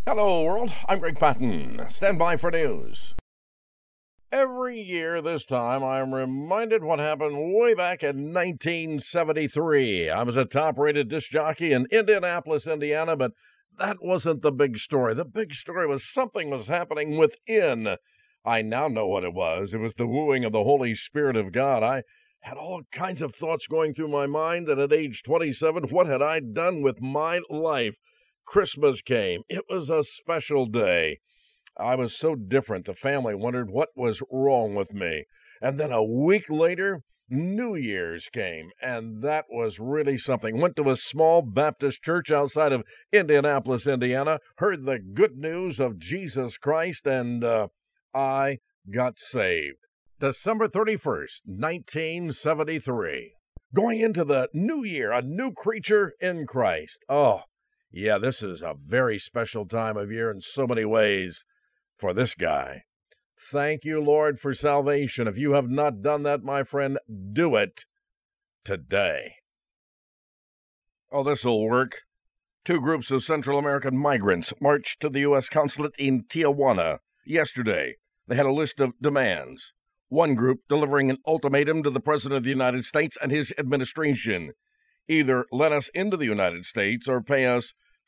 Hello, world. I'm Greg Patton. Stand by for news. Every year this time, I'm reminded what happened way back in 1973. I was a top-rated disc jockey in Indianapolis, Indiana, but that wasn't the big story. The big story was something was happening within. I now know what it was. It was the wooing of the Holy Spirit of God. I had all kinds of thoughts going through my mind, and at age 27, what had I done with my life? Christmas came. It was a special day. I was so different. The family wondered what was wrong with me. And then a week later, New Year's came, and that was really something. Went to a small Baptist church outside of Indianapolis, Indiana, heard the good news of Jesus Christ, and I got saved. December 31st, 1973. Going into the new year, a new creature in Christ. Oh, yeah, this is a very special time of year in so many ways for this guy. Thank you, Lord, for salvation. If you have not done that, my friend, do it today. Oh, this'll work. Two groups of Central American migrants marched to the U.S. consulate in Tijuana yesterday. They had a list of demands. One group delivering an ultimatum to the President of the United States and his administration. Either let us into the United States or pay us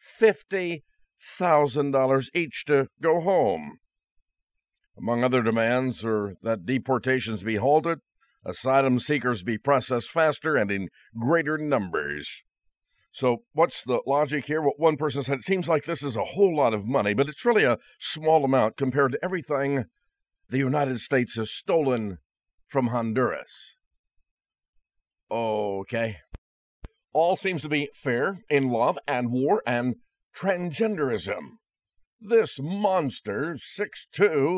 $50,000 each to go home. Among other demands are that deportations be halted, asylum seekers be processed faster and in greater numbers. So what's the logic here? What one person said, it seems like this is a whole lot of money, but it's really a small amount compared to everything the United States has stolen from Honduras. Okay. All seems to be fair in love and war and transgenderism. This monster, 6'2",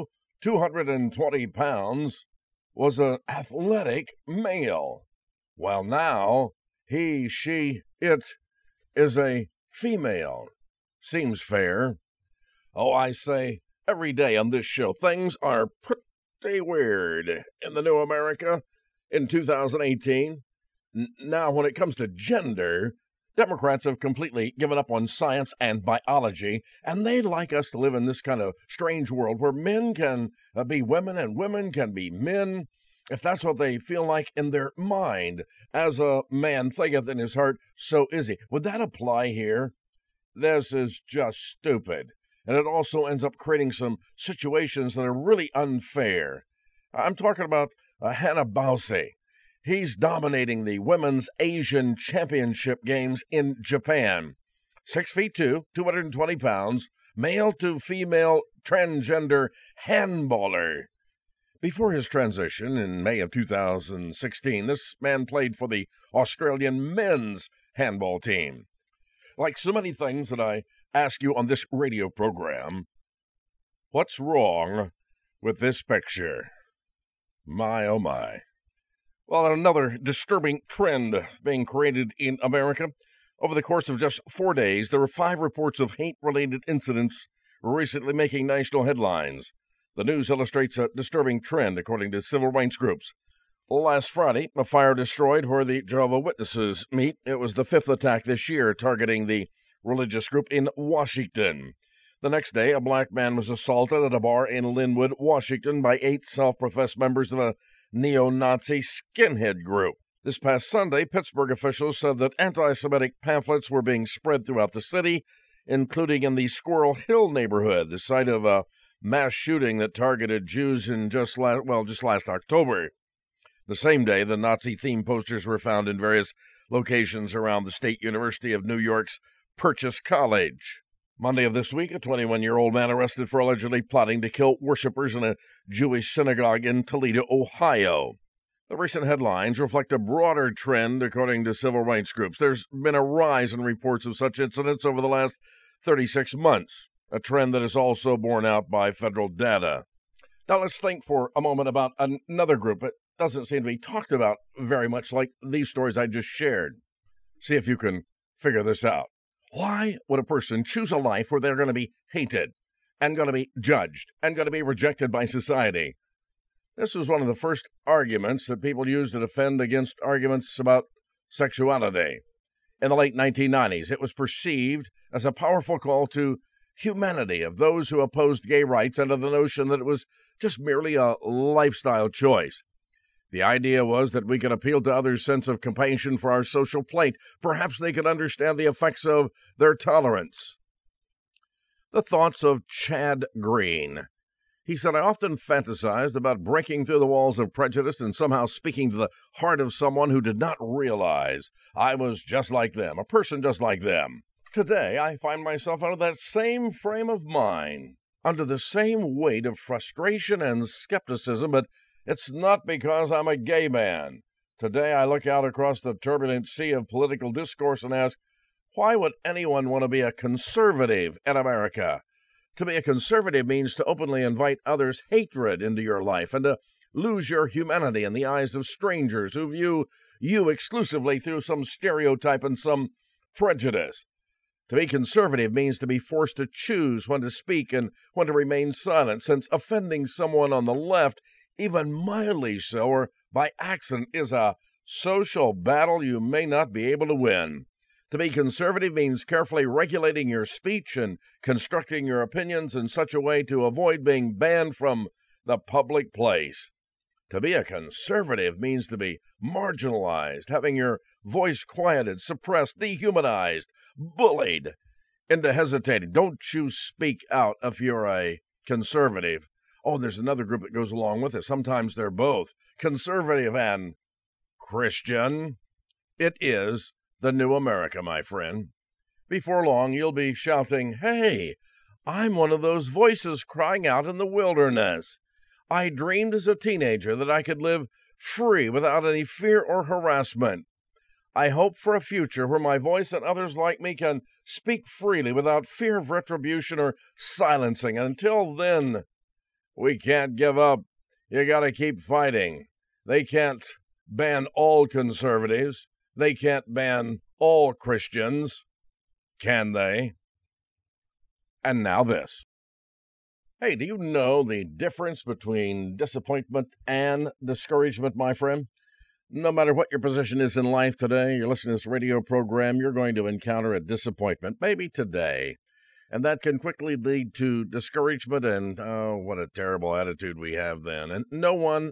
220 pounds, was an athletic male, while now he, she, it is a female. Seems fair. Oh, I say, every day on this show, things are pretty weird in the new America in 2018. Now, when it comes to gender, Democrats have completely given up on science and biology, and they'd like us to live in this kind of strange world where men can be women and women can be men, if that's what they feel like in their mind. As a man thinketh in his heart, so is he. Would that apply here? This is just stupid, and it also ends up creating some situations that are really unfair. I'm talking about Hannah Bausi. He's dominating the Women's Asian Championship Games in Japan. 6'2", 220 pounds, male to female transgender handballer. Before his transition in May of 2016, this man played for the Australian men's handball team. Like so many things that I ask you on this radio program, what's wrong with this picture? My, oh my. Well, another disturbing trend being created in America. Over the course of just 4 days, there were 5 reports of hate-related incidents recently making national headlines. The news illustrates a disturbing trend, according to civil rights groups. Last Friday, a fire destroyed where the Jehovah's Witnesses meet. It was the 5th attack this year targeting the religious group in Washington. The next day, a black man was assaulted at a bar in Linwood, Washington, by 8 self-professed members of a neo-Nazi skinhead group. This past Sunday, Pittsburgh officials said that anti-Semitic pamphlets were being spread throughout the city, including in the Squirrel Hill neighborhood, the site of a mass shooting that targeted Jews in just last October. The same day, the Nazi-themed posters were found in various locations around the State University of New York's Purchase College. Monday of this week, a 21-year-old man arrested for allegedly plotting to kill worshipers in a Jewish synagogue in Toledo, Ohio. The recent headlines reflect a broader trend, according to civil rights groups. There's been a rise in reports of such incidents over the last 36 months, a trend that is also borne out by federal data. Now let's think for a moment about another group that doesn't seem to be talked about very much, like these stories I just shared. See if you can figure this out. Why would a person choose a life where they're going to be hated and going to be judged and going to be rejected by society? This was one of the first arguments that people used to defend against arguments about sexuality. In the late 1990s, it was perceived as a powerful call to humanity of those who opposed gay rights under the notion that it was just merely a lifestyle choice. The idea was that we could appeal to others' sense of compassion for our social plight. Perhaps they could understand the effects of their tolerance. The thoughts of Chad Green. He said, I often fantasized about breaking through the walls of prejudice and somehow speaking to the heart of someone who did not realize I was just like them, a person just like them. Today, I find myself under that same frame of mind, under the same weight of frustration and skepticism, but it's not because I'm a gay man. Today I look out across the turbulent sea of political discourse and ask, why would anyone want to be a conservative in America? To be a conservative means to openly invite others' hatred into your life and to lose your humanity in the eyes of strangers who view you exclusively through some stereotype and some prejudice. To be conservative means to be forced to choose when to speak and when to remain silent, since offending someone on the left, even mildly so, or by accident, is a social battle you may not be able to win. To be conservative means carefully regulating your speech and constructing your opinions in such a way to avoid being banned from the public place. To be a conservative means to be marginalized, having your voice quieted, suppressed, dehumanized, bullied into hesitating. Don't you speak out if you're a conservative. Oh, there's another group that goes along with it. Sometimes they're both conservative and Christian. It is the new America, my friend. Before long, you'll be shouting, hey, I'm one of those voices crying out in the wilderness. I dreamed as a teenager that I could live free without any fear or harassment. I hope for a future where my voice and others like me can speak freely without fear of retribution or silencing. Until then, we can't give up. You gotta keep fighting. They can't ban all conservatives. They can't ban all Christians. Can they? And now this. Hey, do you know the difference between disappointment and discouragement, my friend? No matter what your position is in life today, you're listening to this radio program, you're going to encounter a disappointment, maybe today. And that can quickly lead to discouragement and, oh, what a terrible attitude we have then. And no one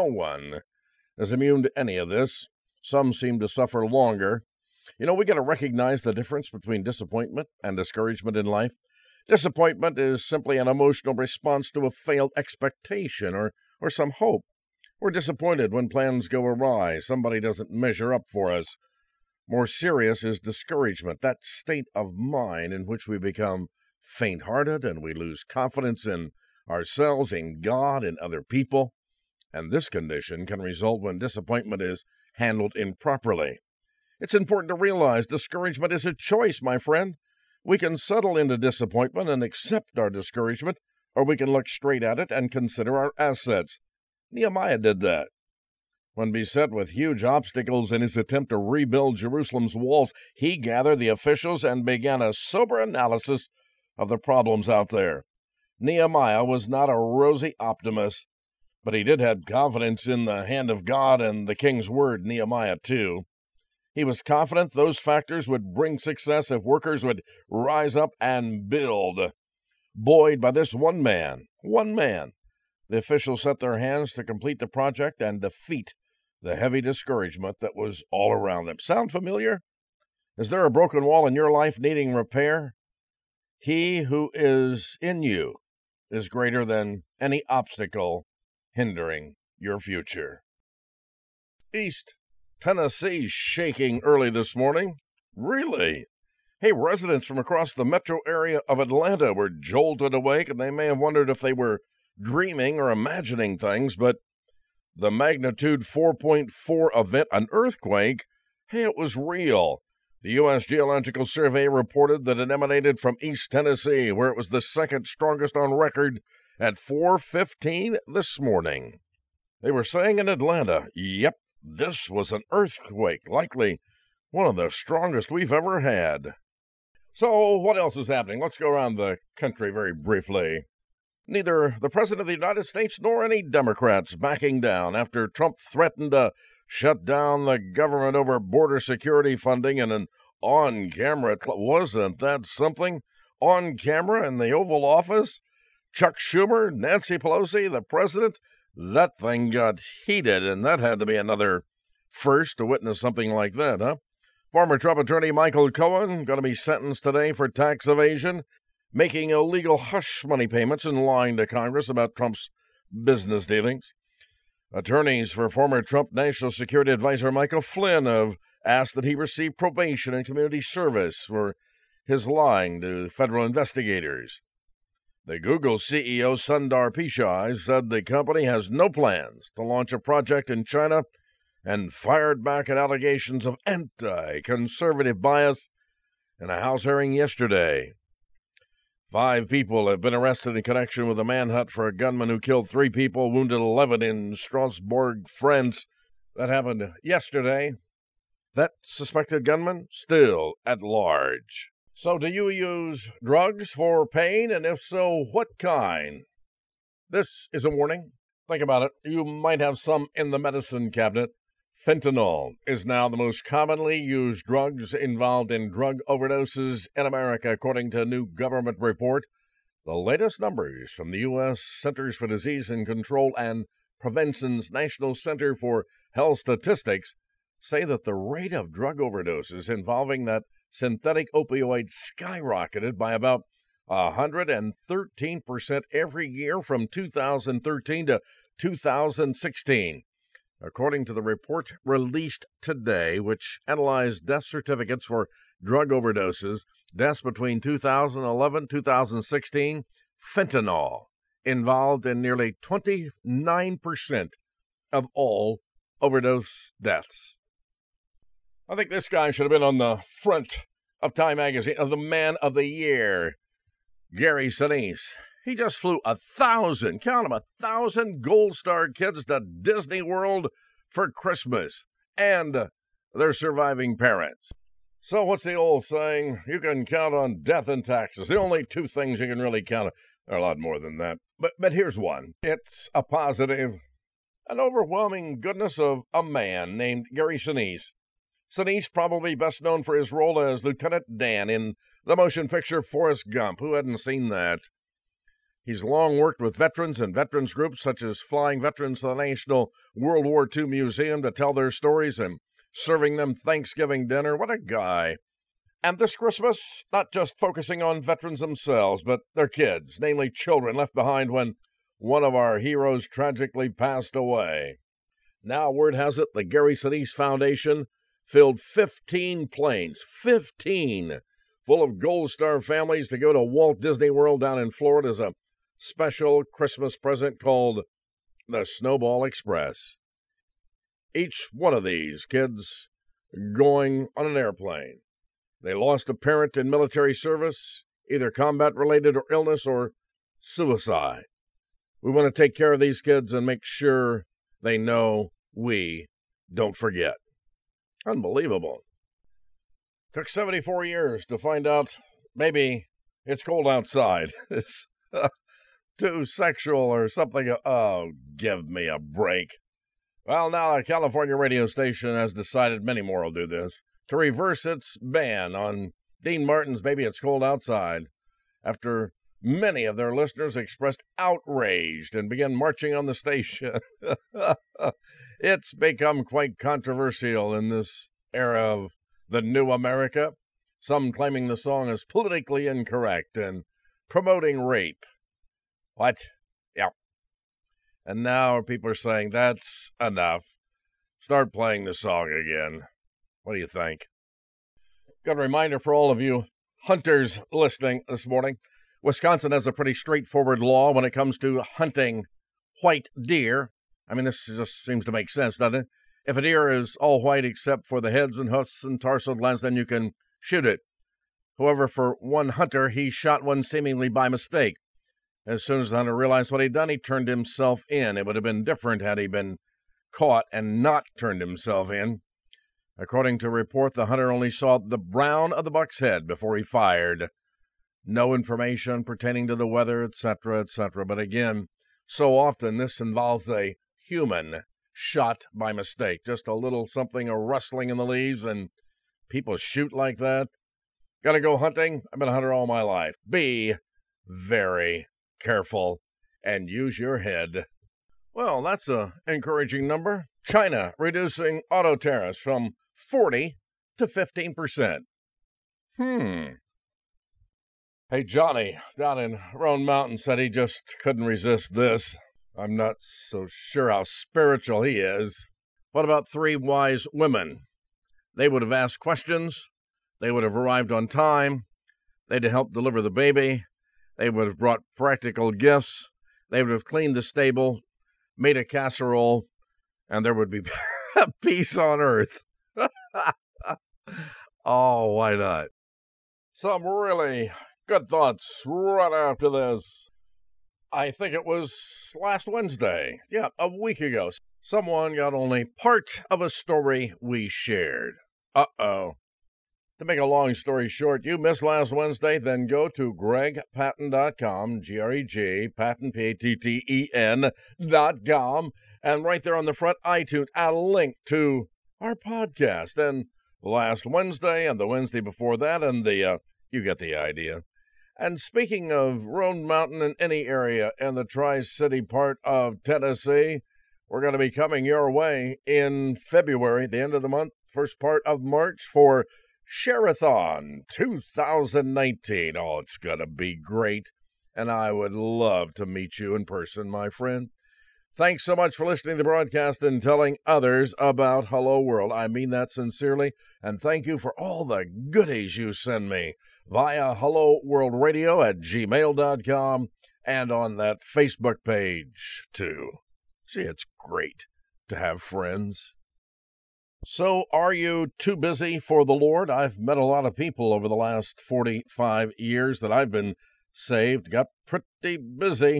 is immune to any of this. Some seem to suffer longer. You know, we got to recognize the difference between disappointment and discouragement in life. Disappointment is simply an emotional response to a failed expectation or some hope. We're disappointed when plans go awry. Somebody doesn't measure up for us. More serious is discouragement, that state of mind in which we become faint-hearted and we lose confidence in ourselves, in God, in other people. And this condition can result when disappointment is handled improperly. It's important to realize discouragement is a choice, my friend. We can settle into disappointment and accept our discouragement, or we can look straight at it and consider our assets. Nehemiah did that. When beset with huge obstacles in his attempt to rebuild Jerusalem's walls, he gathered the officials and began a sober analysis of the problems out there. Nehemiah was not a rosy optimist, but he did have confidence in the hand of God and the king's word, Nehemiah 2. He was confident those factors would bring success if workers would rise up and build. Buoyed by this one man, the officials set their hands to complete the project and defeat the heavy discouragement that was all around them. Sound familiar? Is there a broken wall in your life needing repair? He who is in you is greater than any obstacle hindering your future. East Tennessee shaking early this morning. Really? Hey, residents from across the metro area of Atlanta were jolted awake, and they may have wondered if they were dreaming or imagining things, but the magnitude 4.4 event, an earthquake, hey, it was real. The U.S. Geological Survey reported that it emanated from East Tennessee, where it was the second strongest on record at 4:15 this morning. They were saying in Atlanta, yep, this was an earthquake, likely one of the strongest we've ever had. So what else is happening? Let's go around the country very briefly. Neither the President of the United States nor any Democrats backing down after Trump threatened to shut down the government over border security funding and an on-camera wasn't that something? on camera in the Oval Office. Chuck Schumer, Nancy Pelosi, the president. That thing got heated, and that had to be another first to witness something like that, huh? Former Trump attorney Michael Cohen going to be sentenced today for tax evasion, making illegal hush money payments and lying to Congress about Trump's business dealings. Attorneys for former Trump National Security Advisor Michael Flynn have asked that he receive probation and community service for his lying to federal investigators. The Google CEO Sundar Pichai said the company has no plans to launch a project in China and fired back at allegations of anti-conservative bias in a House hearing yesterday. 5 people have been arrested in connection with a manhunt for a gunman who killed 3 people, wounded 11 in Strasbourg, France. That happened yesterday. That suspected gunman still at large. So do you use drugs for pain? And if so, what kind? This is a warning. Think about it. You might have some in the medicine cabinet. Fentanyl is now the most commonly used drugs involved in drug overdoses in America, according to a new government report. The latest numbers from the U.S. Centers for Disease and Control and Prevention's National Center for Health Statistics say that the rate of drug overdoses involving that synthetic opioid skyrocketed by about 113% every year from 2013 to 2016. According to the report released today, which analyzed death certificates for drug overdoses, deaths between 2011 and 2016, fentanyl involved in nearly 29% of all overdose deaths. I think this guy should have been on the front of Time magazine of the Man of the Year, Gary Sinise. He just flew 1,000, count them, 1,000 Gold Star kids to Disney World for Christmas and their surviving parents. So what's the old saying? You can count on death and taxes. The only 2 things you can really count on. There are a lot more than that. But here's one. It's a positive, an overwhelming goodness of a man named Gary Sinise. Sinise, probably best known for his role as Lieutenant Dan in the motion picture Forrest Gump. Who hadn't seen that? He's long worked with veterans and veterans groups such as flying veterans to the National World War II Museum to tell their stories and serving them Thanksgiving dinner. What a guy. And this Christmas, not just focusing on veterans themselves, but their kids, namely children left behind when one of our heroes tragically passed away. Now, word has it, the Gary Sinise Foundation filled 15 planes, 15, full of Gold Star families to go to Walt Disney World down in Florida as a special Christmas present called the Snowball Express. Each one of these kids going on an airplane. They lost a parent in military service, either combat-related or illness or suicide. We want to take care of these kids and make sure they know we don't forget. Unbelievable. Took 74 years to find out maybe it's cold outside. It's too sexual or something. Oh, give me a break. Well, now a California radio station has decided, many more will do this, to reverse its ban on Dean Martin's Baby It's Cold Outside after many of their listeners expressed outrage and began marching on the station. It's become quite controversial in this era of the new America, some claiming the song is politically incorrect and promoting rape. What? Yeah. And now people are saying, that's enough. Start playing the song again. What do you think? Got a reminder for all of you hunters listening this morning. Wisconsin has a pretty straightforward law when it comes to hunting white deer. I mean, this just seems to make sense, doesn't it? If a deer is all white except for the heads and hoofs and tarsal glands, then you can shoot it. However, for one hunter, he shot one seemingly by mistake. As soon as the hunter realized what he'd done, he turned himself in. It would have been different had he been caught and not turned himself in. According to a report, the hunter only saw the brown of the buck's head before he fired. No information pertaining to the weather, etc., etc. But again, so often this involves a human shot by mistake. Just a little something, a rustling in the leaves, and people shoot like that. Gonna go hunting? I've been a hunter all my life. Be very careful and use your head. Well, that's a encouraging number. China reducing auto tariffs from 40 to 15%. Hey, Johnny down in Roan Mountain said he just couldn't resist this. I'm not so sure how spiritual he is. What about 3 wise women? They would have asked questions. They would have arrived on time. They'd have helped deliver the baby. They would have brought practical gifts. They would have cleaned the stable, made a casserole, and there would be peace on earth. Oh, why not? Some really good thoughts right after this. I think it was last Wednesday. Yeah, a week ago. Someone got only part of a story we shared. Uh-oh. To make a long story short, you missed last Wednesday, then go to gregpatten.com, G-R-E-G, Patten, P-A-T-T-E-N.com, and right there on the front, iTunes, a link to our podcast. And last Wednesday and the Wednesday before that, and you get the idea. And speaking of Roan Mountain in any area in the Tri-City part of Tennessee, we're going to be coming your way in February, the end of the month, first part of March, for Share-a-thon 2019. Oh, it's going to be great, and I would love to meet you in person, my friend. Thanks so much for listening to the broadcast and telling others about Hello World. I mean that sincerely, and thank you for all the goodies you send me via helloworldradio@gmail.com and on that Facebook page, too. Gee, it's great to have friends. So, are you too busy for the Lord? I've met a lot of people over the last 45 years that I've been saved, got pretty busy.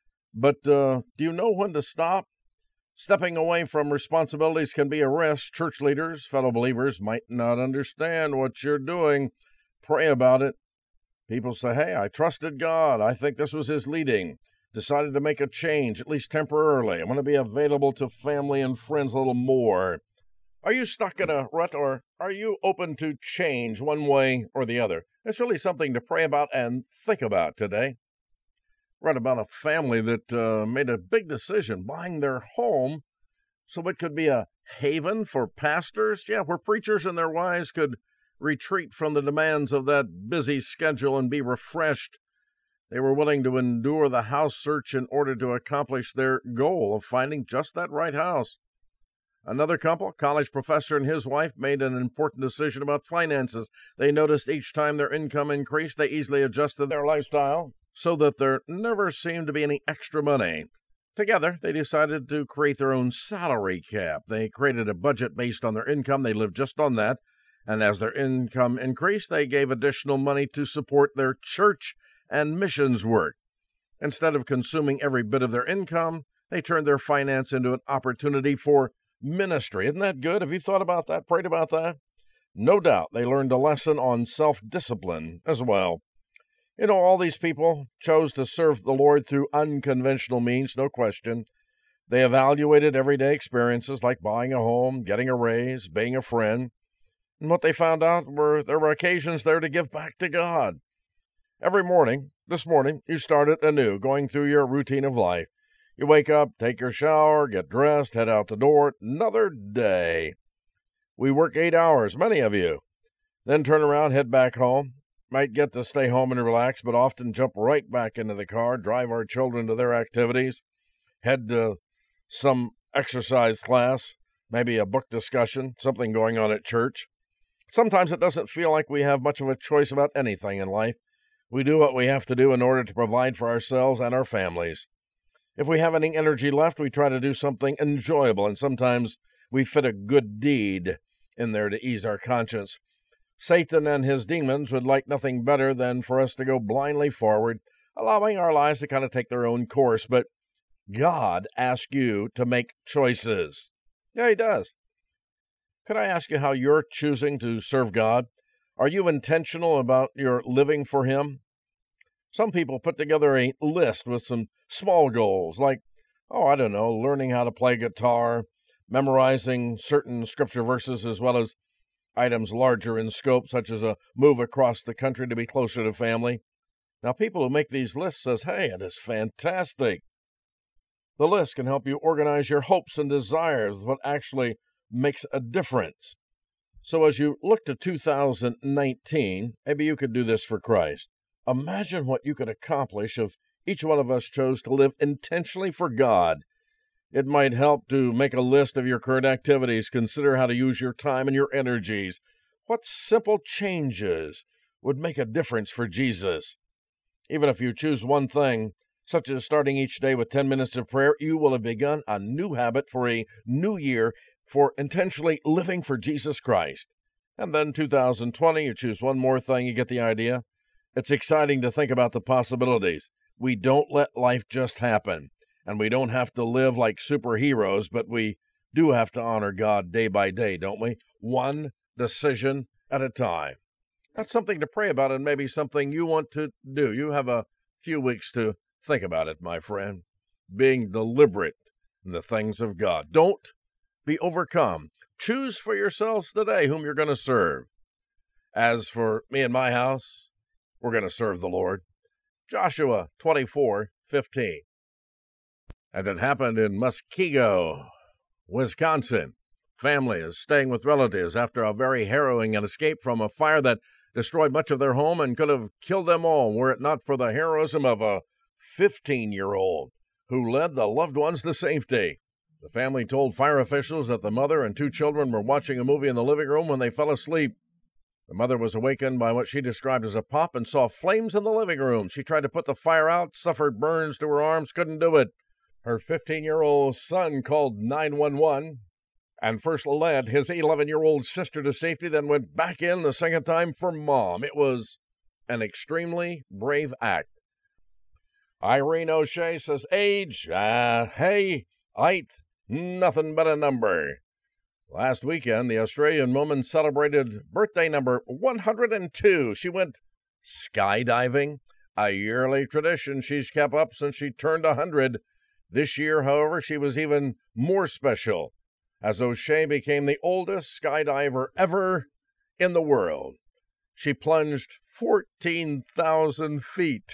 But do you know when to stop? Stepping away from responsibilities can be a risk. Church leaders, fellow believers might not understand what you're doing. Pray about it. People say, hey, I trusted God. I think this was His leading. Decided to make a change, at least temporarily. I want to be available to family and friends a little more. Are you stuck in a rut, or are you open to change one way or the other? It's really something to pray about and think about today. Read about a family that made a big decision, buying their home so it could be a haven for pastors. Yeah, where preachers and their wives could retreat from the demands of that busy schedule and be refreshed. They were willing to endure the house search in order to accomplish their goal of finding just that right house. Another couple, college professor and his wife, made an important decision about finances. They noticed each time their income increased, they easily adjusted their lifestyle so that there never seemed to be any extra money. Together, they decided to create their own salary cap. They created a budget based on their income. They lived just on that. And as their income increased, they gave additional money to support their church and missions work. Instead of consuming every bit of their income, they turned their finance into an opportunity for ministry. Isn't that good? Have you thought about that? Prayed about that? No doubt they learned a lesson on self-discipline as well. You know, all these people chose to serve the Lord through unconventional means, no question. They evaluated everyday experiences like buying a home, getting a raise, being a friend. And what they found out were there were occasions there to give back to God. Every morning, this morning, you started anew, going through your routine of life. You wake up, take your shower, get dressed, head out the door. Another day. We work 8 hours, many of you. Then turn around, head back home. Might get to stay home and relax, but often jump right back into the car, drive our children to their activities, head to some exercise class, maybe a book discussion, something going on at church. Sometimes it doesn't feel like we have much of a choice about anything in life. We do what we have to do in order to provide for ourselves and our families. If we have any energy left, we try to do something enjoyable, and sometimes we fit a good deed in there to ease our conscience. Satan and his demons would like nothing better than for us to go blindly forward, allowing our lives to kind of take their own course. But God asks you to make choices. Yeah, He does. Could I ask you how you're choosing to serve God? Are you intentional about your living for Him? Some people put together a list with some small goals, like, learning how to play guitar, memorizing certain scripture verses, as well as items larger in scope, such as a move across the country to be closer to family. Now, people who make these lists says, hey, it is fantastic. The list can help you organize your hopes and desires with what actually makes a difference. So as you look to 2019, maybe you could do this for Christ. Imagine what you could accomplish if each one of us chose to live intentionally for God. It might help to make a list of your current activities, consider how to use your time and your energies. What simple changes would make a difference for Jesus? Even if you choose one thing, such as starting each day with 10 minutes of prayer, you will have begun a new habit for a new year for intentionally living for Jesus Christ. And then 2020, you choose one more thing, you get the idea. It's exciting to think about the possibilities. We don't let life just happen, and we don't have to live like superheroes, but we do have to honor God day by day, don't we? One decision at a time. That's something to pray about and maybe something you want to do. You have a few weeks to think about it, my friend. Being deliberate in the things of God. Don't be overcome. Choose for yourselves today whom you're going to serve. As for me and my house, we're going to serve the Lord. Joshua 24:15. And it happened in Muskego, Wisconsin. Family is staying with relatives after a very harrowing escape from a fire that destroyed much of their home and could have killed them all were it not for the heroism of a 15-year-old who led the loved ones to safety. The family told fire officials that the mother and 2 children were watching a movie in the living room when they fell asleep. The mother was awakened by what she described as a pop and saw flames in the living room. She tried to put the fire out, suffered burns to her arms, couldn't do it. Her 15-year-old son called 911 and first led his 11-year-old sister to safety, then went back in the second time for Mom. It was an extremely brave act. Irene O'Shea says, age, height, nothing but a number. Last weekend, the Australian woman celebrated birthday number 102. She went skydiving, a yearly tradition she's kept up since she turned 100. This year, however, she was even more special, as O'Shea became the oldest skydiver ever in the world. She plunged 14,000 feet.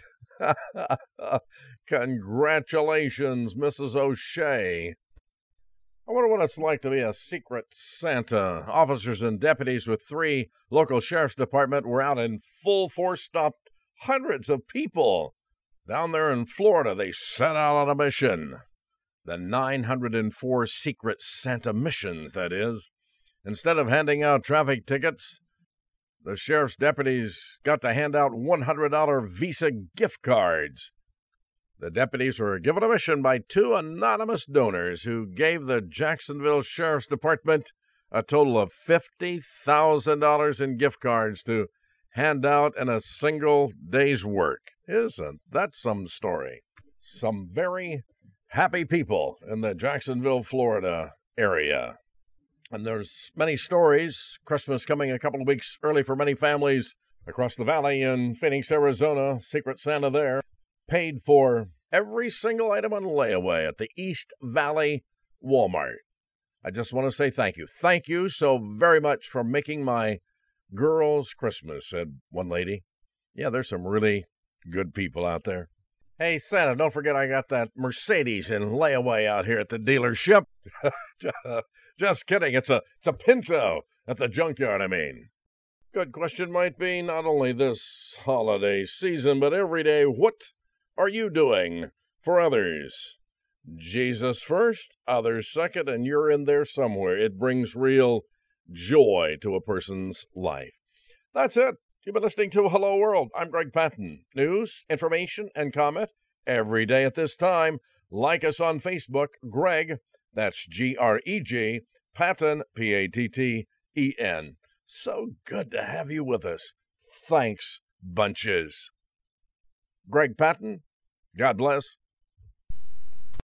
Congratulations, Mrs. O'Shea. I wonder what it's like to be a secret Santa. Officers and deputies with 3 local sheriff's departments were out in full force, stopped hundreds of people. Down there in Florida, they set out on a mission. The 904 Secret Santa missions, that is. Instead of handing out traffic tickets, the sheriff's deputies got to hand out $100 Visa gift cards. The deputies were given a mission by 2 anonymous donors who gave the Jacksonville Sheriff's Department a total of $50,000 in gift cards to hand out in a single day's work. Isn't that some story? Some very happy people in the Jacksonville, Florida area. And there's many stories. Christmas coming a couple of weeks early for many families across the valley in Phoenix, Arizona. Secret Santa there paid for every single item on layaway at the East Valley Walmart. I just want to say thank you. Thank you so very much for making my girls' Christmas, said one lady. Yeah, there's some really good people out there. Hey, Santa, don't forget I got that Mercedes in layaway out here at the dealership. Just kidding. It's a Pinto at the junkyard, I mean. Good question might be not only this holiday season, but every day, what are you doing for others? Jesus first, others second, and you're in there somewhere. It brings real joy to a person's life. That's it. You've been listening to Hello World. I'm Greg Patton. News, information, and comment every day at this time. Like us on Facebook, Greg, that's G-R-E-G, Patton, P-A-T-T-E-N. So good to have you with us. Thanks, bunches. Greg Patton, God bless.